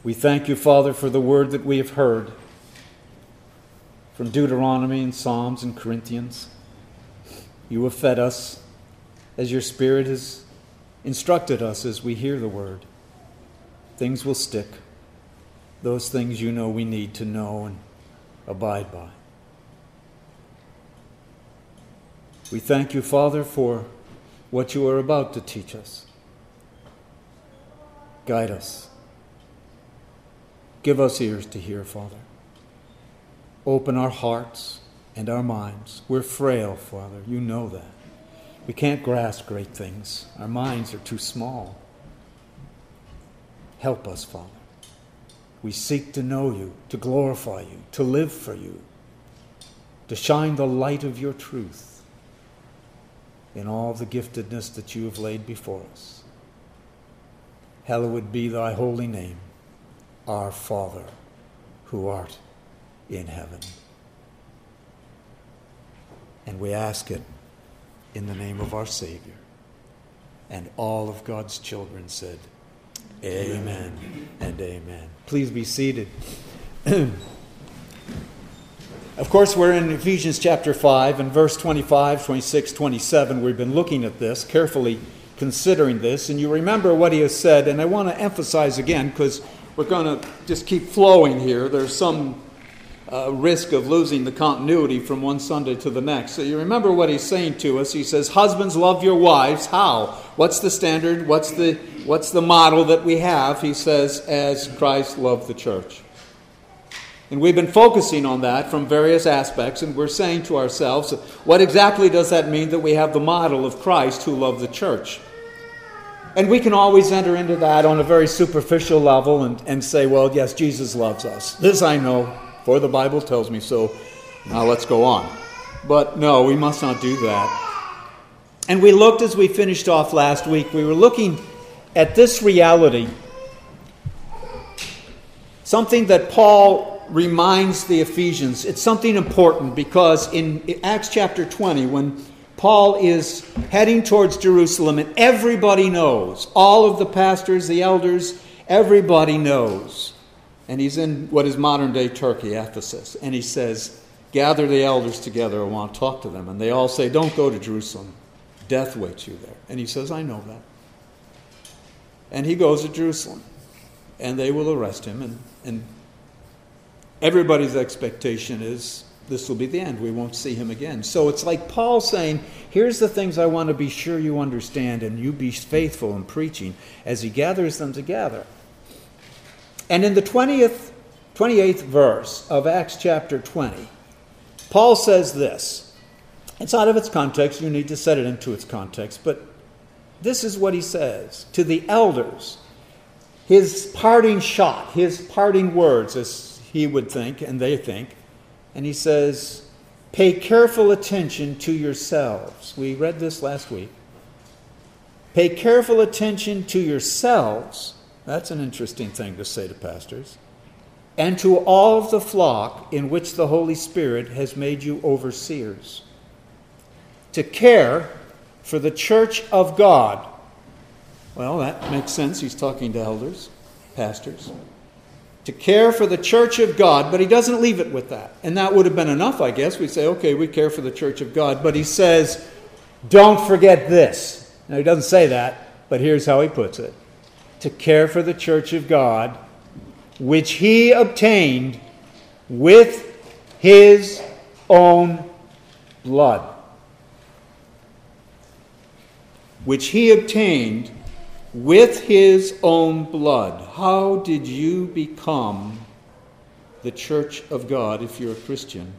We thank you, Father, for the word that we have heard from Deuteronomy and Psalms and Corinthians. You have fed us as your Spirit has instructed us as we hear the word. Things will stick. Those things you know we need to know and abide by. We thank you, Father, for what you are about to teach us. Guide us. Give us ears to hear, Father. Open our hearts and our minds. We're frail, Father. You know that. We can't grasp great things. Our minds are too small. Help us, Father. We seek to know you, to glorify you, to live for you, to shine the light of your truth in all the giftedness that you have laid before us. Hallowed be thy holy name, our Father, who art in heaven. And we ask it in the name of our Savior. And all of God's children said, Amen and amen. Please be seated. Of course, we're in Ephesians chapter 5 and verse 25, 26, 27. We've been looking at this, carefully considering this. And you remember what he has said, and I want to emphasize again because we're going to just keep flowing here. There's some risk of losing the continuity from one Sunday to the next. So you remember what he's saying to us. He says, husbands, love your wives. How? What's the standard? What's the model that we have? He says, as Christ loved the church. And we've been focusing on that from various aspects, and we're saying to ourselves, what exactly does that mean that we have the model of Christ who loved the church? And we can always enter into that on a very superficial level and say, well, yes, Jesus loves us. This I know, for the Bible tells me so. Now let's go on. But no, we must not do that. And we looked, as we finished off last week, we were looking at this reality, something that Paul reminds the Ephesians. It's something important because in Acts chapter 20, when Paul is heading towards Jerusalem, and everybody knows, all of the pastors, the elders, everybody knows. And he's in what is modern-day Turkey, Ephesus. And he says, gather the elders together, I want to talk to them. And they all say, don't go to Jerusalem. Death waits you there. And he says, I know that. And he goes to Jerusalem. And they will arrest him. And everybody's expectation is, this will be the end. We won't see him again. So it's like Paul saying, here's the things I want to be sure you understand, and you be faithful in preaching, as he gathers them together. And in the 28th verse of Acts chapter 20, Paul says this. It's out of its context. You need to set it into its context. But this is what he says to the elders. His parting shot, his parting words, as he would think and they think. And he says, pay careful attention to yourselves. We read this last week. Pay careful attention to yourselves. That's an interesting thing to say to pastors. And to all of the flock in which the Holy Spirit has made you overseers. To care for the church of God. Well, that makes sense. He's talking to elders, pastors. To care for the church of God, but he doesn't leave it with that. And that would have been enough, I guess. We'd say, okay, we care for the church of God. But he says, don't forget this. Now, he doesn't say that, but here's how he puts it. To care for the church of God, which he obtained with his own blood. Which he obtained with his own blood. How did you become the church of God if you're a Christian?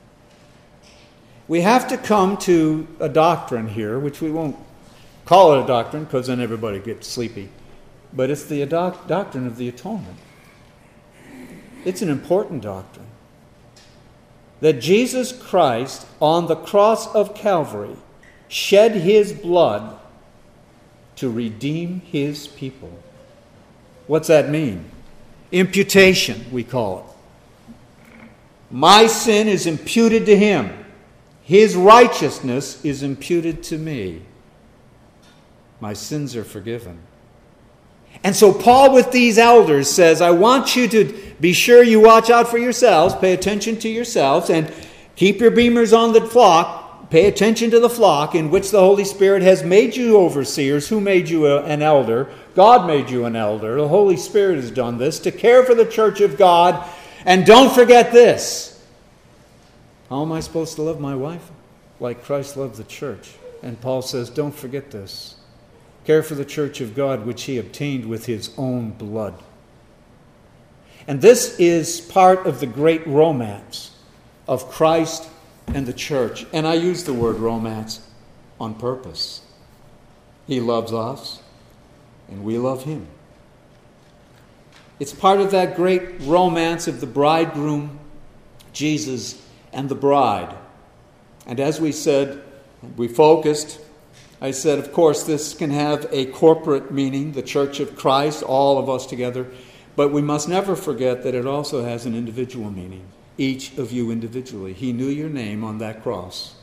We have to come to a doctrine here, which we won't call it a doctrine because then everybody gets sleepy. But it's the doctrine of the atonement. It's an important doctrine. That Jesus Christ on the cross of Calvary shed his blood to redeem his people. What's that mean? Imputation, we call it. My sin is imputed to him. His righteousness is imputed to me. My sins are forgiven. And so Paul with these elders says, I want you to be sure you watch out for yourselves, pay attention to yourselves, and keep your beamers on the flock, pay attention to the flock in which the Holy Spirit has made you overseers. Who made you an elder? God made you an elder. The Holy Spirit has done this, to care for the church of God. And don't forget this. How am I supposed to love my wife? Like Christ loved the church. And Paul says, don't forget this. Care for the church of God, which he obtained with his own blood. And this is part of the great romance of Christ and the church. And I use the word romance on purpose. He loves us, and we love him. It's part of that great romance of the bridegroom, Jesus, and the bride. And as we said, we focused, I said, of course, this can have a corporate meaning, the church of Christ, all of us together. But we must never forget that it also has an individual meaning. Each of you individually. He knew your name on that cross.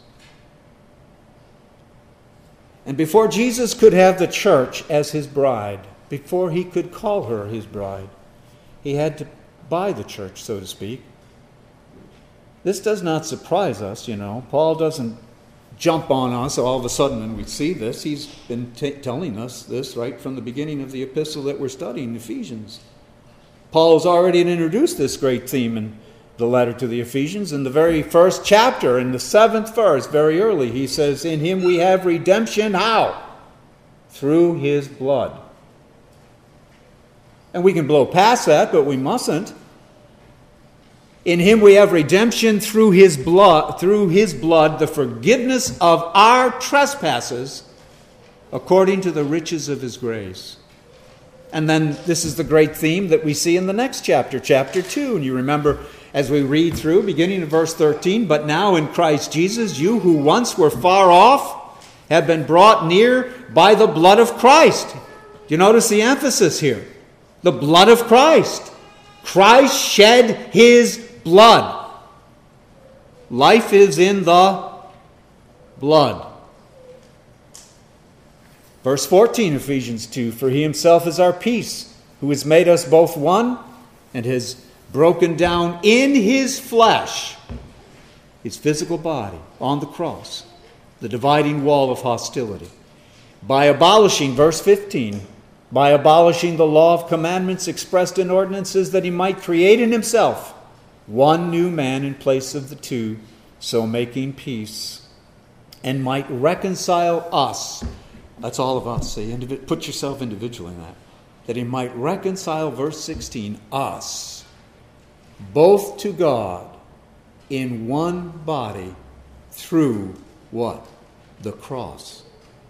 And before Jesus could have the church as his bride, before he could call her his bride, he had to buy the church, so to speak. This does not surprise us, you know. Paul doesn't jump on us all of a sudden and we see this. He's been telling us this right from the beginning of the epistle that we're studying, Ephesians. Paul has already introduced this great theme in the letter to the Ephesians. In the very first chapter, in the 7th verse, very early, he says, in him we have redemption. How? Through his blood. And we can blow past that, but we mustn't. In him we have redemption through his blood, the forgiveness of our trespasses, according to the riches of his grace. And then this is the great theme that we see in the next chapter, chapter 2. And you remember as we read through, beginning in verse 13, but now in Christ Jesus, you who once were far off have been brought near by the blood of Christ. Do you notice the emphasis here? The blood of Christ. Christ shed his blood. Life is in the blood. Verse 14, Ephesians 2, for he himself is our peace, who has made us both one and has broken down in his flesh, his physical body, on the cross, the dividing wall of hostility. By abolishing, verse 15, by abolishing the law of commandments expressed in ordinances, that he might create in himself one new man in place of the two, so making peace, and might reconcile us. That's all of us. See, put yourself individually in that. That he might reconcile, verse 16, us, both to God, in one body, through what? The cross.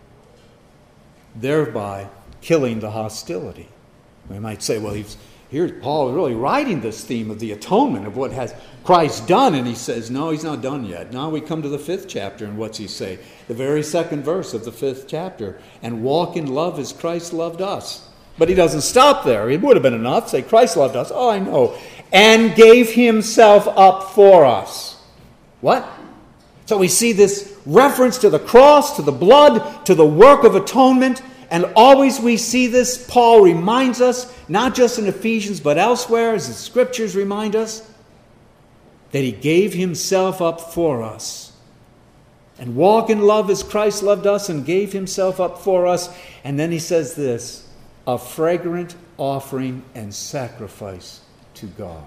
Thereby killing the hostility. We might say, well, here's Paul really writing this theme of the atonement, of what has Christ done. And he says, no, he's not done yet. Now we come to the 5th chapter, and what's he say? The very 2nd verse of the 5th chapter. And walk in love as Christ loved us. But he doesn't stop there. It would have been enough. Say, Christ loved us. Oh, I know. And gave himself up for us. What? So we see this reference to the cross, to the blood, to the work of atonement. And always we see this, Paul reminds us, not just in Ephesians, but elsewhere, as the Scriptures remind us, that he gave himself up for us. And walk in love as Christ loved us and gave himself up for us. And then he says this, a fragrant offering and sacrifice to God.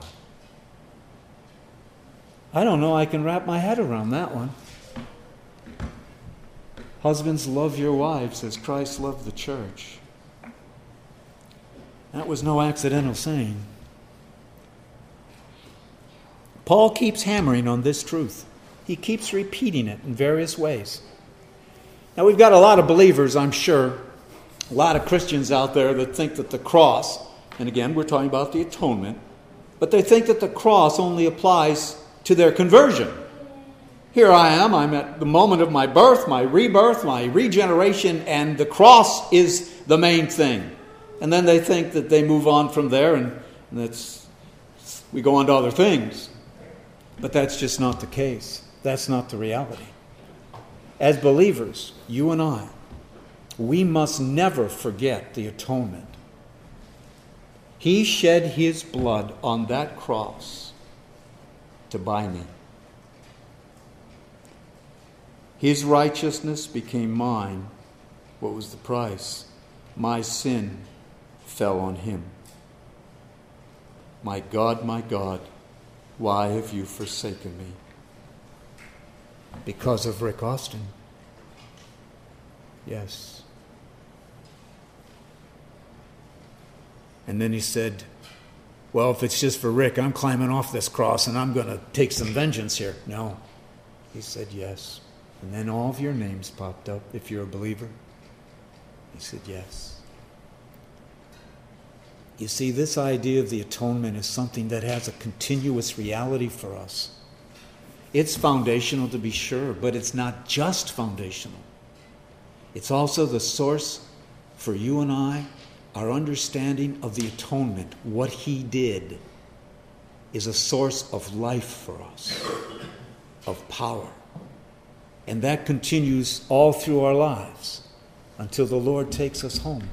I don't know, I can wrap my head around that one. Husbands, love your wives as Christ loved the church. That was no accidental saying. Paul keeps hammering on this truth. He keeps repeating it in various ways. Now, we've got a lot of believers, I'm sure, a lot of Christians out there that think that the cross, and again, we're talking about the atonement, but they think that the cross only applies to their conversion. Here I am, I'm at the moment of my birth, my rebirth, my regeneration, and the cross is the main thing. And then they think that they move on from there and we go on to other things. But that's just not the case. That's not the reality. As believers, you and I, we must never forget the atonement. He shed his blood on that cross to buy me. His righteousness became mine. What was the price? My sin fell on him. My God, why have you forsaken me? Because of Rick Austin. Yes. And then he said, well, if it's just for Rick, I'm climbing off this cross and I'm going to take some vengeance here. No. He said, yes. And then all of your names popped up, if you're a believer. He said, yes. You see, this idea of the atonement is something that has a continuous reality for us. It's foundational, to be sure, but it's not just foundational. It's also the source for you and I. Our understanding of the atonement, what he did, is a source of life for us, of power. And that continues all through our lives until the Lord takes us home.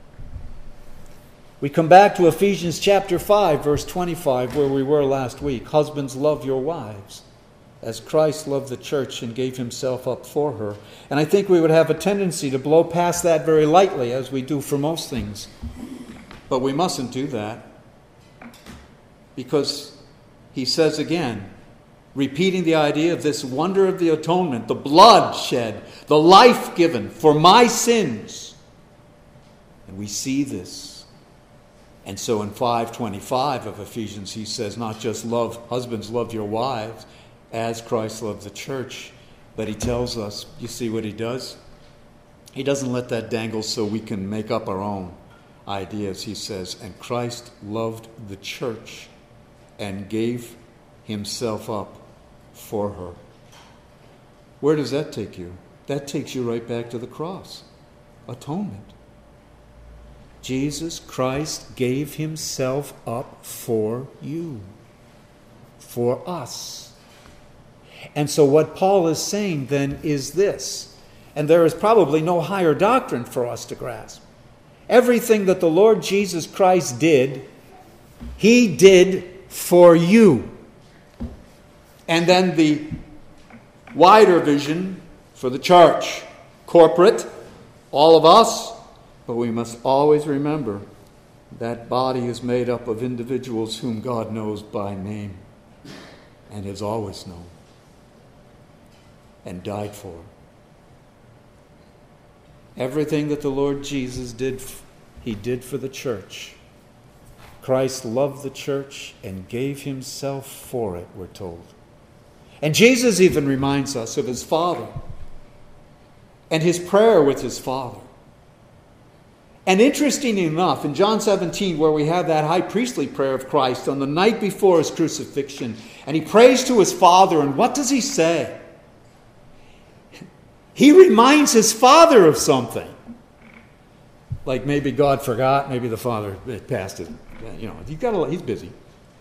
We come back to Ephesians chapter 5, verse 25, where we were last week. Husbands, love your wives, as Christ loved the church and gave himself up for her. And I think we would have a tendency to blow past that very lightly, as we do for most things. But we mustn't do that, because he says again, repeating the idea of this wonder of the atonement, the blood shed, the life given for my sins. And we see this. And so in 5:25 of Ephesians, he says, not just husbands, love your wives, as Christ loved the church, but he tells us, you see what he does? He doesn't let that dangle so we can make up our own ideas. He says, and Christ loved the church and gave himself up for her. Where does that take you? That takes you right back to the cross. Atonement. Jesus Christ gave himself up for you, for us. And so what Paul is saying then is this, and there is probably no higher doctrine for us to grasp. Everything that the Lord Jesus Christ did, he did for you. And then the wider vision for the church, corporate, all of us, but we must always remember that body is made up of individuals whom God knows by name and has always known and died for. Everything that the Lord Jesus did, he did for the church. Christ loved the church and gave himself for it, we're told. And Jesus even reminds us of his Father and his prayer with his Father. And interesting enough, in John 17, where we have that high priestly prayer of Christ on the night before his crucifixion, and he prays to his Father, and what does he say? He reminds his Father of something. Like maybe God forgot, maybe the Father passed it. He's busy.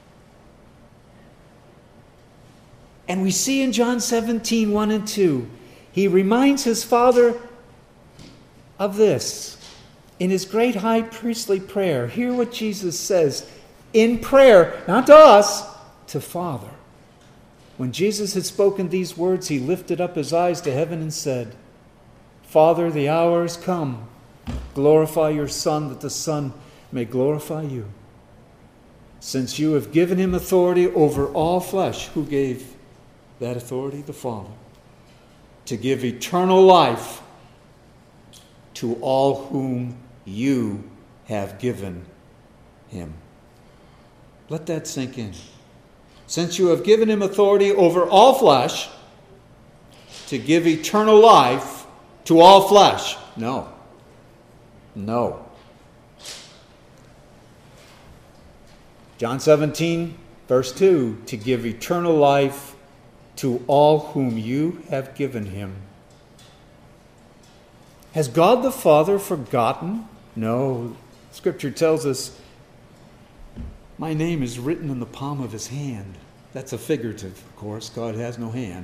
And we see in John 17, 1 and 2, he reminds his Father of this. In his great high priestly prayer, hear what Jesus says in prayer, not to us, to Father. When Jesus had spoken these words, he lifted up his eyes to heaven and said, Father, the hour is come. Glorify your Son, that the Son may glorify you. Since you have given him authority over all flesh, who gave that authority? The Father. To give eternal life to all whom you have given him. Let that sink in. Since you have given him authority over all flesh, to give eternal life to all flesh. No. John 17, verse 2, to give eternal life to all whom you have given him. Has God the Father forgotten? No. Scripture tells us, my name is written in the palm of his hand. That's a figurative, of course. God has no hand.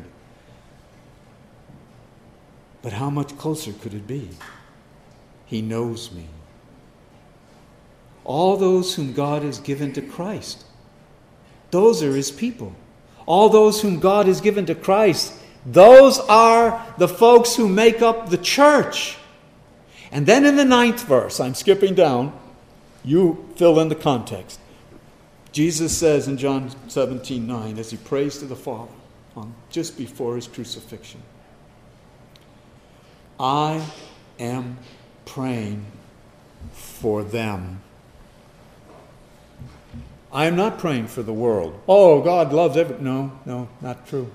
But how much closer could it be? He knows me. All those whom God has given to Christ. Those are his people. All those whom God has given to Christ, those are the folks who make up the church. And then in the 9th verse, I'm skipping down, you fill in the context. Jesus says in John 17:9, as he prays to the Father, just before his crucifixion, I am praying for them. I am not praying for the world. Oh, God loves everyone. No, not true.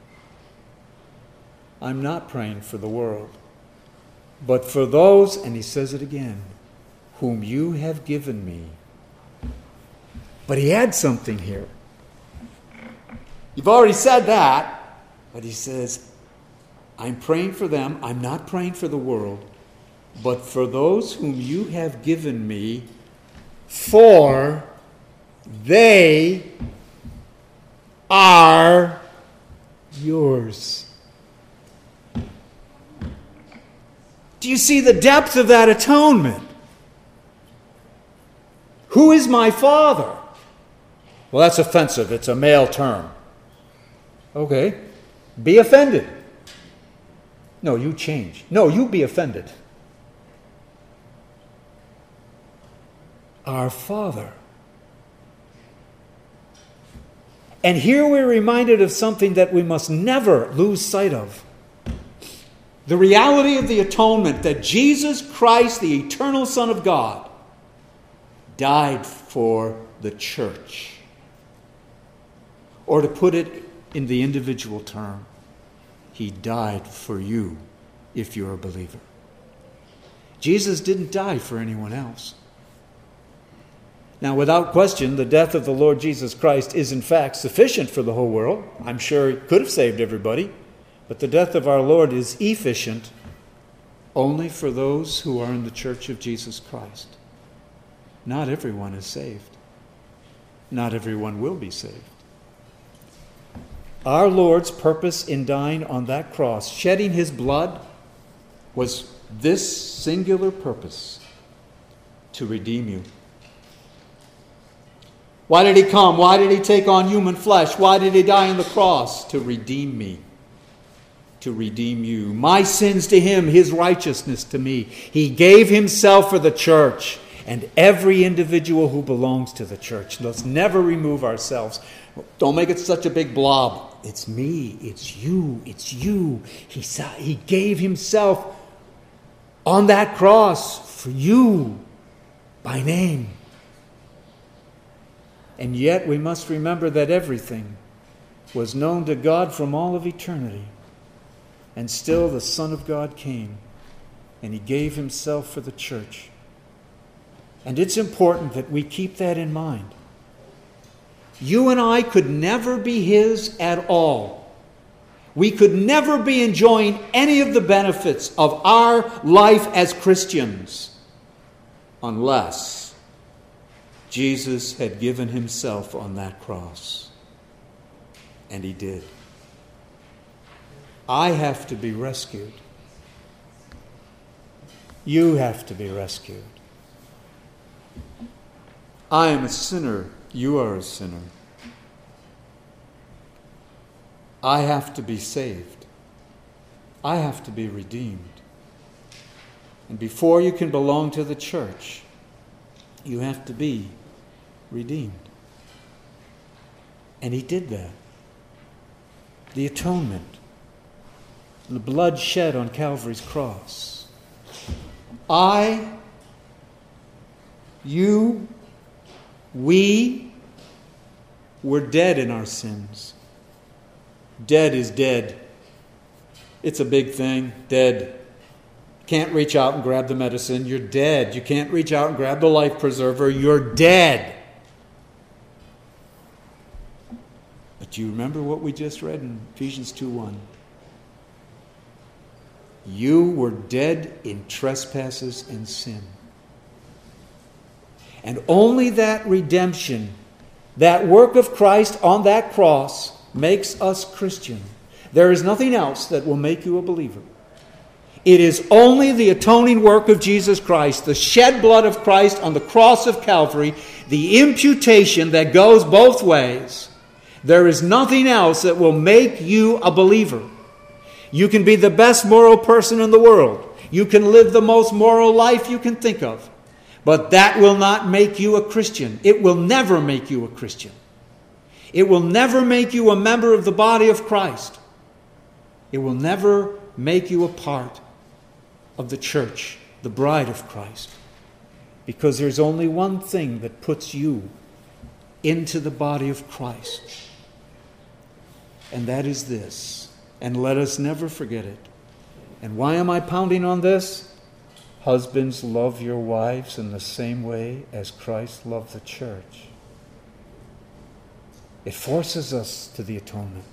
I'm not praying for the world, but for those, and he says it again, whom you have given me. But he adds something here. You've already said that, but he says, I'm praying for them. I'm not praying for the world, but for those whom you have given me, for they are yours. Do you see the depth of that atonement? Who is my Father? Well, that's offensive. It's a male term. Okay. Be offended. No, you change. No, you be offended. Our Father. And here we're reminded of something that we must never lose sight of. The reality of the atonement, that Jesus Christ, the eternal Son of God, died for the church. Or to put it in the individual term, he died for you if you're a believer. Jesus didn't die for anyone else. Now, without question, the death of the Lord Jesus Christ is in fact sufficient for the whole world. I'm sure it could have saved everybody. But the death of our Lord is efficient only for those who are in the church of Jesus Christ. Not everyone is saved. Not everyone will be saved. Our Lord's purpose in dying on that cross, shedding his blood, was this singular purpose: to redeem you. Why did he come? Why did he take on human flesh? Why did he die on the cross? To redeem me. To redeem you. My sins to him, his righteousness to me. He gave himself for the church and every individual who belongs to the church. Let's never remove ourselves. Don't make it such a big blob. It's me. It's you. It's you. He gave himself on that cross for you by name. And yet we must remember that everything was known to God from all of eternity. And still the Son of God came and he gave himself for the church. And it's important that we keep that in mind. You and I could never be his at all. We could never be enjoying any of the benefits of our life as Christians unless Jesus had given himself on that cross. And he did. I have to be rescued. You have to be rescued. I am a sinner. You are a sinner. I have to be saved. I have to be redeemed. And before you can belong to the church, you have to be redeemed. And he did that. The atonement. The blood shed on Calvary's cross. I, you, we were dead in our sins. Dead is dead. It's a big thing. Dead. Can't reach out and grab the medicine. You're dead. You can't reach out and grab the life preserver. You're dead. But do you remember what we just read in Ephesians 2:1? You were dead in trespasses and sin. And only that redemption, that work of Christ on that cross, makes us Christian. There is nothing else that will make you a believer. It is only the atoning work of Jesus Christ, the shed blood of Christ on the cross of Calvary, the imputation that goes both ways. There is nothing else that will make you a believer. You can be the best moral person in the world. You can live the most moral life you can think of. But that will not make you a Christian. It will never make you a Christian. It will never make you a member of the body of Christ. It will never make you a part of the church, the bride of Christ. Because there's only one thing that puts you into the body of Christ. And that is this. And let us never forget it. And why am I pounding on this? Husbands, love your wives in the same way as Christ loved the church. It forces us to the atonement.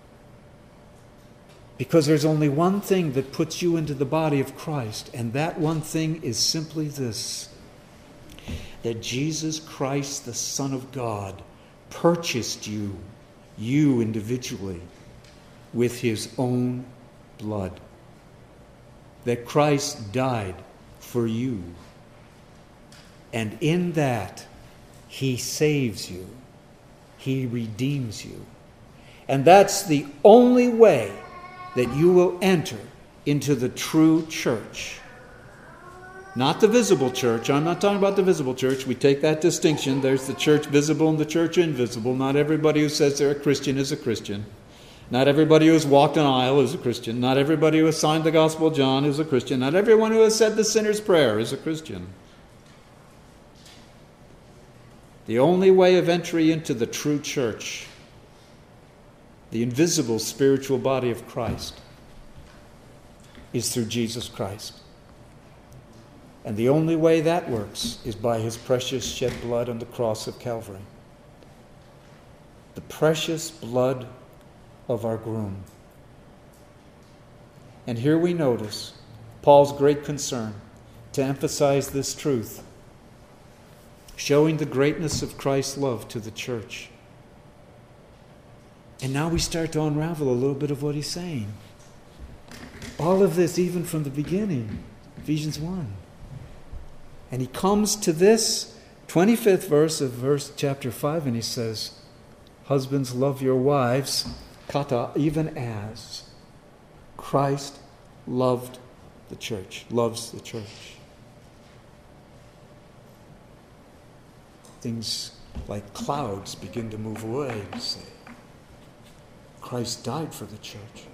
Because there's only one thing that puts you into the body of Christ, and that one thing is simply this: that Jesus Christ, the Son of God, purchased you individually, with his own blood. That Christ died for you. And in that, he saves you. He redeems you. And that's the only way that you will enter into the true church. Not the visible church. I'm not talking about the visible church. We take that distinction. There's the church visible and the church invisible. Not everybody who says they're a Christian is a Christian. Not everybody who has walked an aisle is a Christian. Not everybody who has signed the Gospel of John is a Christian. Not everyone who has said the sinner's prayer is a Christian. The only way of entry into the true church, the invisible spiritual body of Christ, is through Jesus Christ. And the only way that works is by his precious shed blood on the cross of Calvary. The precious blood of our groom. And here we notice Paul's great concern to emphasize this truth, showing the greatness of Christ's love to the church. And now we start to unravel a little bit of what he's saying. All of this, even from the beginning, Ephesians 1. And he comes to this 25th verse of chapter 5, and he says, husbands, love your wives, kata, even as Christ loved the church, loves the church. Things like clouds begin to move away, you say. Christ died for the church.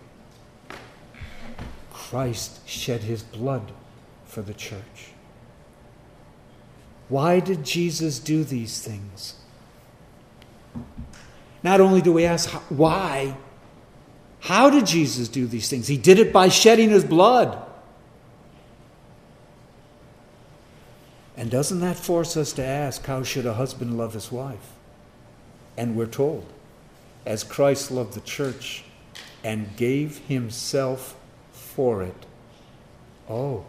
Christ shed his blood for the church. Why did Jesus do these things? Not only do we ask why, how did Jesus do these things? He did it by shedding his blood. And doesn't that force us to ask, how should a husband love his wife? And we're told, as Christ loved the church and gave himself for it. Oh.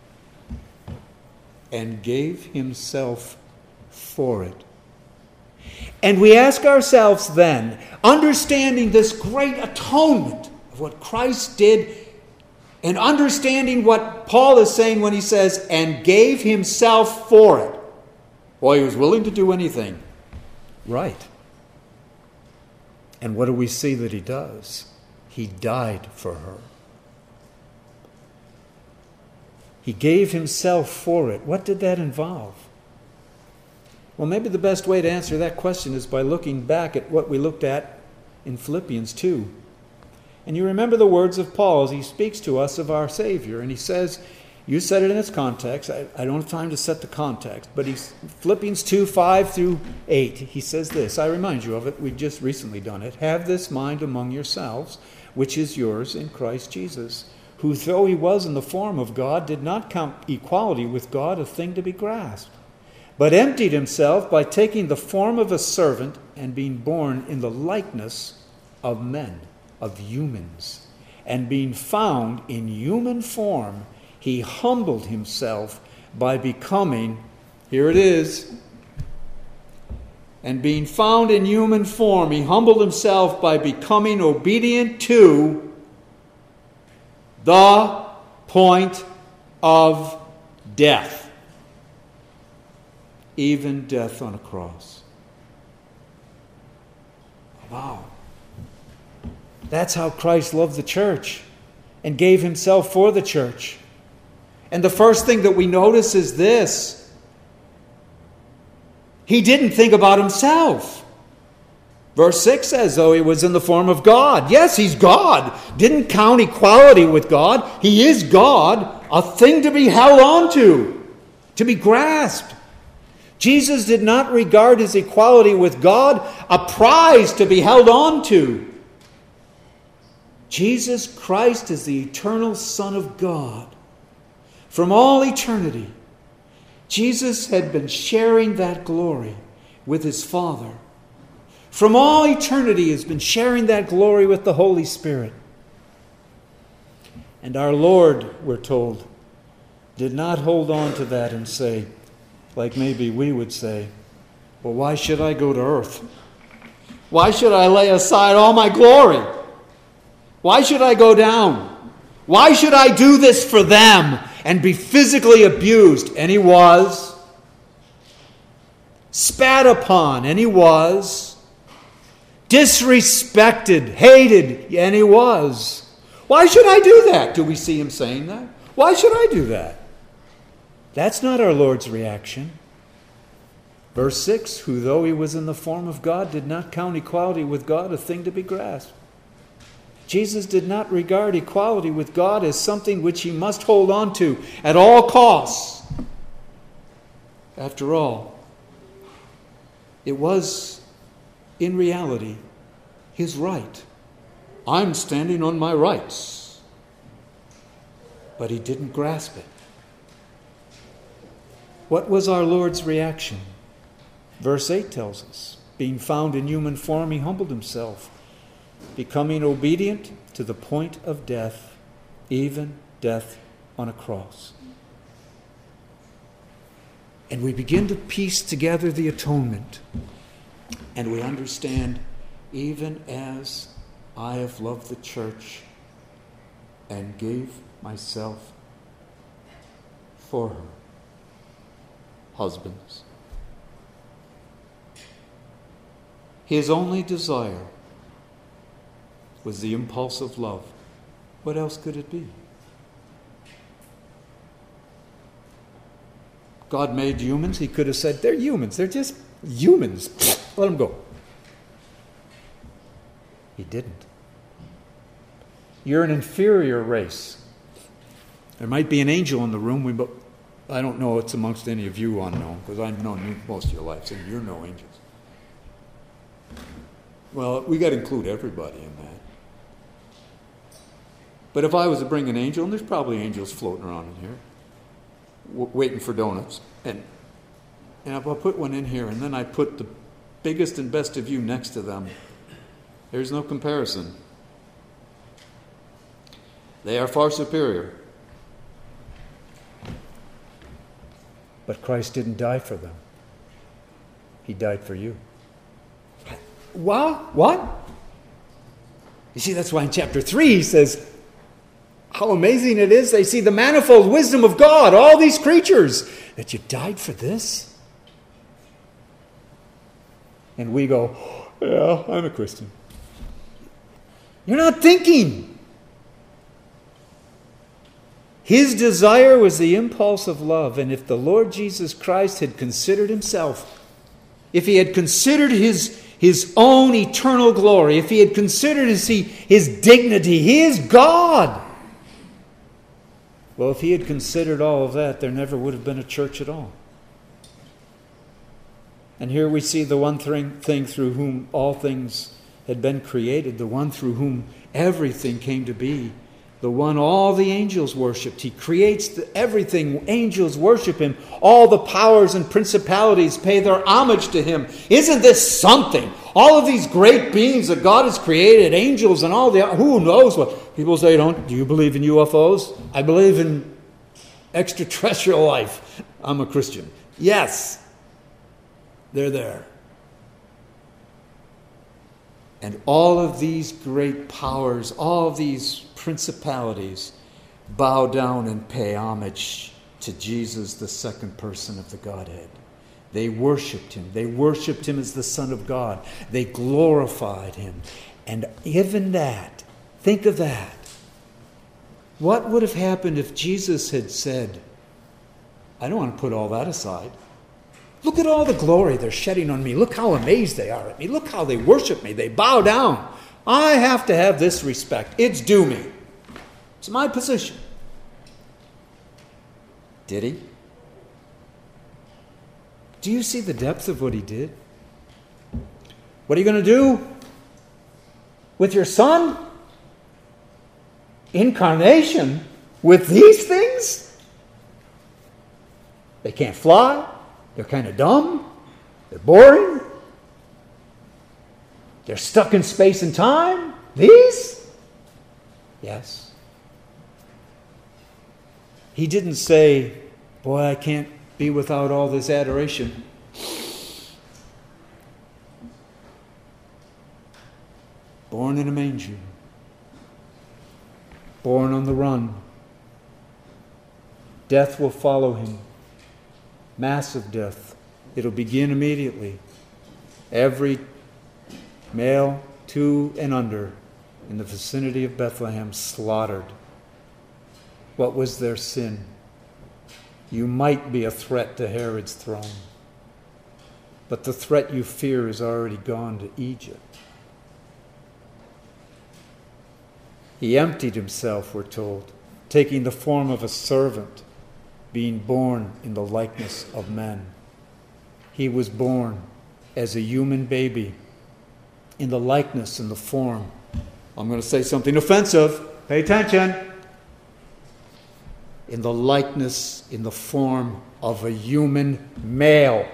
And gave himself for it. And we ask ourselves then, understanding this great atonement of what Christ did, and understanding what Paul is saying when he says, and gave himself for it. Well, he was willing to do anything. Right. And what do we see that he does? He died for her. He gave himself for it. What did that involve? Well, maybe the best way to answer that question is by looking back at what we looked at in Philippians 2. And you remember the words of Paul as he speaks to us of our Savior. And he says, you said it in its context. I don't have time to set the context. But Philippians 2, 5 through 8, he says this. I remind you of it. We've just recently done it. Have this mind among yourselves, which is yours in Christ Jesus, who, though he was in the form of God, did not count equality with God a thing to be grasped, but emptied himself by taking the form of a servant and being born in the likeness of men, of humans. And being found in human form, he humbled himself by becoming, here it is, and being found in human form, he humbled himself by becoming obedient to the point of death. Even death on a cross. Wow. That's how Christ loved the church and gave himself for the church. And the first thing that we notice is this. He didn't think about himself. Verse 6 says, though he was in the form of God. Yes, he's God. Didn't count equality with God. He is God, a thing to be held on to be grasped. Jesus did not regard his equality with God a prize to be held on to. Jesus Christ is the eternal Son of God. From all eternity, Jesus had been sharing that glory with his Father. From all eternity, he has been sharing that glory with the Holy Spirit. And our Lord, we're told, did not hold on to that and say, like maybe we would say, well, why should I go to earth? Why should I lay aside all my glory? Why should I go down? Why should I do this for them and be physically abused? And he was. Spat upon, and he was. Disrespected, hated, and he was. Why should I do that? Do we see him saying that? Why should I do that? That's not our Lord's reaction. Verse 6, who though he was in the form of God, did not count equality with God a thing to be grasped. Jesus did not regard equality with God as something which he must hold on to at all costs. After all, it was, in reality, his right. I'm standing on my rights. But he didn't grasp it. What was our Lord's reaction? Verse 8 tells us, being found in human form, he humbled himself, becoming obedient to the point of death, even death on a cross. And we begin to piece together the atonement. And we understand, even as I have loved the church and gave myself for her. Husbands, his only desire was the impulse of love. What else could it be? God made humans. He could have said, they're humans. They're just humans. Let them go. He didn't. You're an inferior race. There might be an angel in the room, but I don't know it's amongst any of you unknown, because I've known you most of your life, and you're no angels. Well, we got to include everybody in that. But if I was to bring an angel, and there's probably angels floating around in here, waiting for donuts, and if I put one in here, and then I put the biggest and best of you next to them, there's no comparison. They are far superior. But Christ didn't die for them. He died for you. What? You see, that's why in chapter 3 he says, how amazing it is. They see the manifold wisdom of God, all these creatures, that you died for this. And we go, yeah, I'm a Christian. You're not thinking. His desire was the impulse of love. And if the Lord Jesus Christ had considered himself, if he had considered his own eternal glory, if he had considered his dignity, he is God. Well, if he had considered all of that, there never would have been a church at all. And here we see the one thing through whom all things had been created, the one through whom everything came to be, the one all the angels worshipped. He creates everything. Angels worship him. All the powers and principalities pay their homage to him. Isn't this something? All of these great beings that God has created, angels and all the... Who knows what? People say, do you believe in UFOs? I believe in extraterrestrial life. I'm a Christian. Yes. They're there. And all of these great powers, all of these principalities bow down and pay homage to Jesus, the second person of the Godhead. They worshiped him. They worshiped him as the Son of God. They glorified him. And even that, think of that. What would have happened if Jesus had said, I don't want to put all that aside. Look at all the glory they're shedding on me. Look how amazed they are at me. Look how they worship me. They bow down. I have to have this respect. It's due me. It's my position. Did he? Do you see the depth of what he did? What are you going to do with your son? Incarnation with these things? They can't fly. They're kind of dumb. They're boring. They're stuck in space and time. These? Yes. He didn't say, boy, I can't be without all this adoration. Born in a manger. Born on the run. Death will follow him. Massive death. It'll begin immediately. Every male 2 and under in the vicinity of Bethlehem slaughtered. What was their sin? You might be a threat to Herod's throne, but the threat you fear is already gone to Egypt. He emptied himself, we're told, taking the form of a servant, being born in the likeness of men. He was born as a human baby in the likeness and the form. I'm going to say something offensive. Pay attention. In the likeness, in the form of a human male.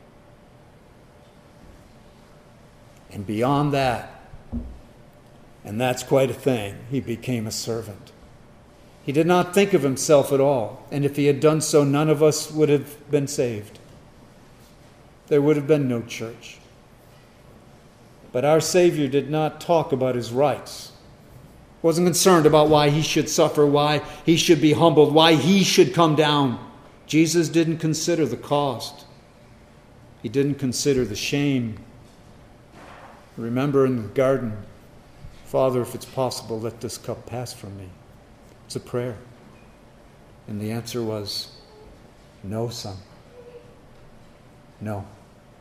And beyond that, and that's quite a thing, he became a servant. He did not think of himself at all. And if he had done so, none of us would have been saved. There would have been no church. But our Savior did not talk about his rights. Wasn't concerned about why he should suffer, why he should be humbled, why he should come down. Jesus didn't consider the cost. He didn't consider the shame. Remember in the garden, Father, if it's possible, let this cup pass from me. It's a prayer. And the answer was, no, son. No.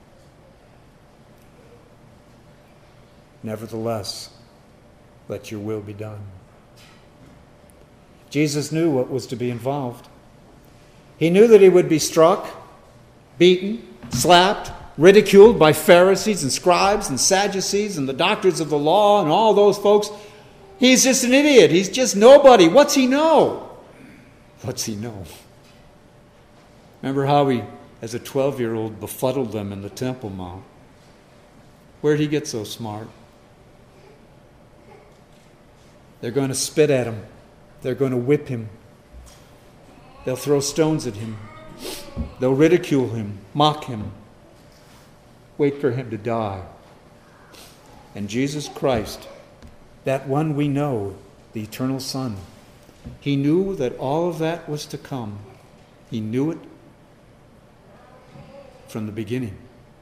Nevertheless, let your will be done. Jesus knew what was to be involved. He knew that he would be struck, beaten, slapped, ridiculed by Pharisees and scribes and Sadducees and the doctors of the law and all those folks. He's just an idiot. He's just nobody. What's he know? What's he know? Remember how he, as a 12-year-old, befuddled them in the Temple Mount. Where did he get so smart? They're going to spit at him. They're going to whip him. They'll throw stones at him. They'll ridicule him, mock him, wait for him to die. And Jesus Christ, that one we know, the eternal Son, he knew that all of that was to come. He knew it from the beginning.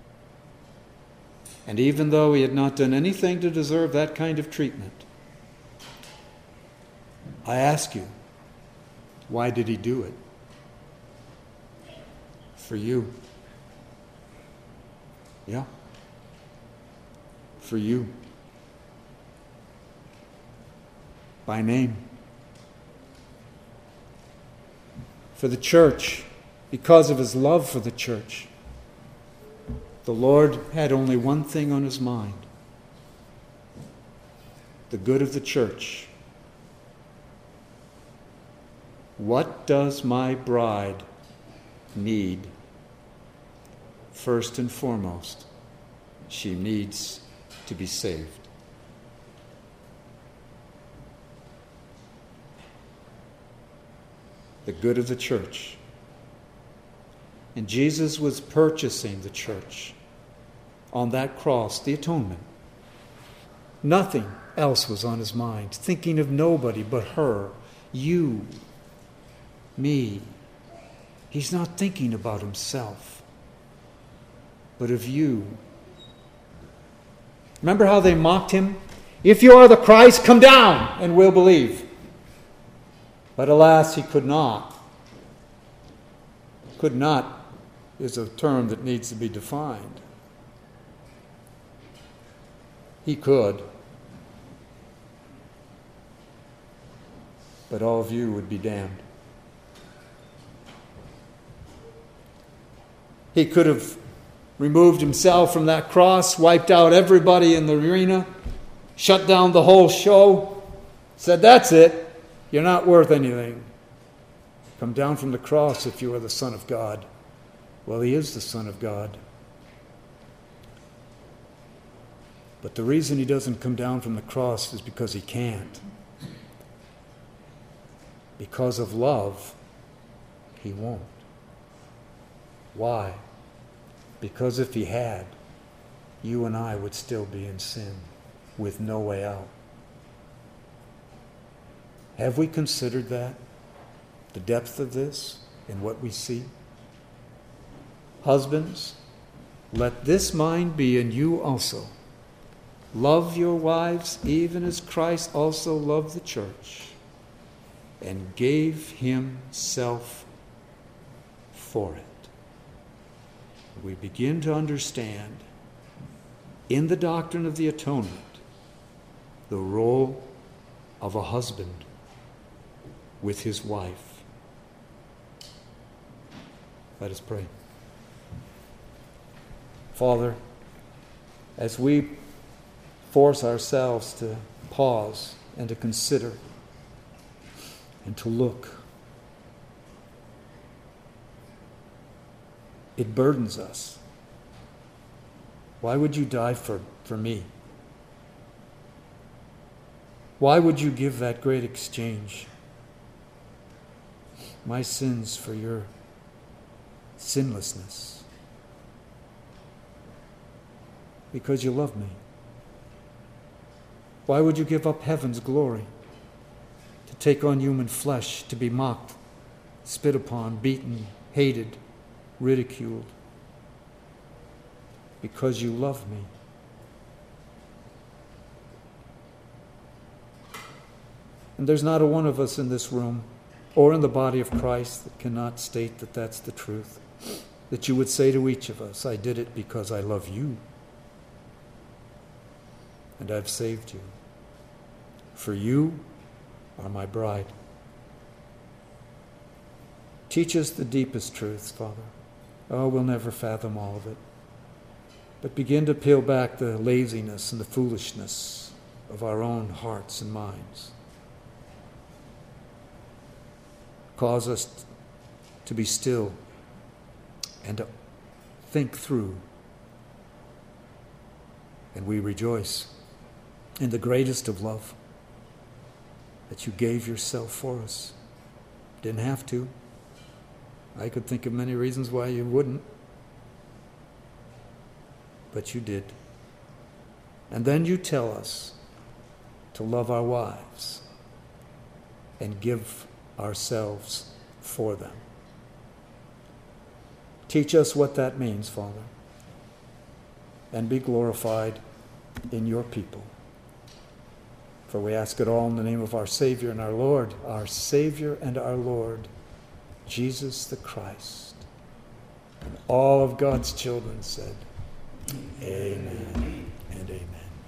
And even though he had not done anything to deserve that kind of treatment, I ask you, why did he do it? For you. Yeah. For you. By name. For the church, because of his love for the church. The Lord had only one thing on his mind: the good of the church. What does my bride need? First and foremost, she needs to be saved. The good of the church. And Jesus was purchasing the church on that cross, the atonement. Nothing else was on his mind, thinking of nobody but her, you, me. He's not thinking about himself, but of you. Remember how they mocked him? If you are the Christ, come down and we'll believe. But alas, he could not. Could not is a term that needs to be defined. He could. But all of you would be damned. He could have removed himself from that cross, wiped out everybody in the arena, shut down the whole show, said, that's it, you're not worth anything. Come down from the cross if you are the Son of God. Well, he is the Son of God. But the reason he doesn't come down from the cross is because he can't. Because of love, he won't. Why? Because if he had, you and I would still be in sin with no way out. Have we considered that? The depth of this in what we see? Husbands, let this mind be in you also. Love your wives even as Christ also loved the church and gave himself for it. We begin to understand in the doctrine of the atonement the role of a husband with his wife. Let us pray. Father, as we force ourselves to pause and to consider and to look, it burdens us. Why would you die for me? Why would you give that great exchange? My sins for your sinlessness. Because you love me. Why would you give up heaven's glory to take on human flesh, to be mocked, spit upon, beaten, hated, ridiculed? Because you love me. And there's not a one of us in this room or in the body of Christ that cannot state that that's the truth. That you would say to each of us, I did it because I love you. And I've saved you. For you are my bride. Teach us the deepest truths, Father. Oh, we'll never fathom all of it. But begin to peel back the laziness and the foolishness of our own hearts and minds. Cause us to be still and to think through. And we rejoice in the greatest of love, that you gave yourself for us. Didn't have to. I could think of many reasons why you wouldn't. But you did. And then you tell us to love our wives and give ourselves for them. Teach us what that means, Father, and be glorified in your people. For we ask it all in the name of our Savior and our Lord, Jesus the Christ. And all of God's children said, Amen and amen.